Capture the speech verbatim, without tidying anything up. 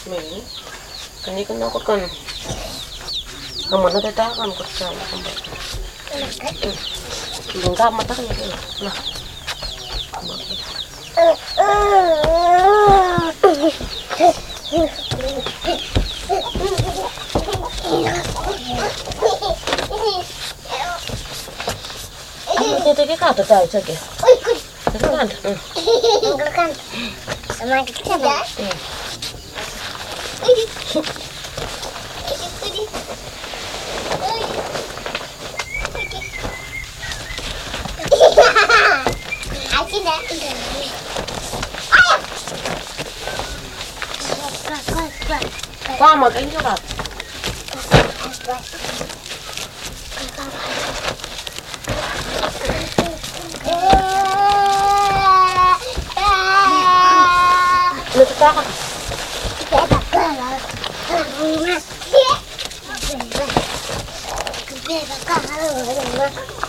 May kani kan ako kan. Kamu na tatakan ko sa kamba. Yung ka mata kaya kaya. Na. Ano tete ka ta tayo sa ke? Oy, oy. Kan. Kan. Sama kita dah. Qua một cái cho gặp. Lực ta. Sẽ đặt cơ rồi. Về và cả rồi.